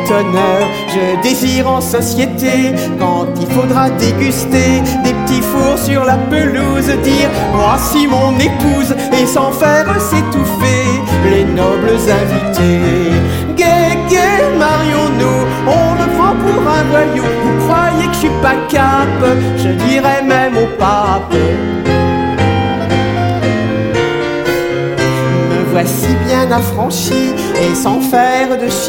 honneur je désire en société. Quand il faudra déguster des petits fours sur la pelouse, dire voici mon épouse et sans faire s'étouffer les nobles invités. Gai, gai, marions-nous, on me prend pour un voyou. Vous croyez que je suis pas cap? Je dirais même au pape. Me voici bien affranchi et sans faire de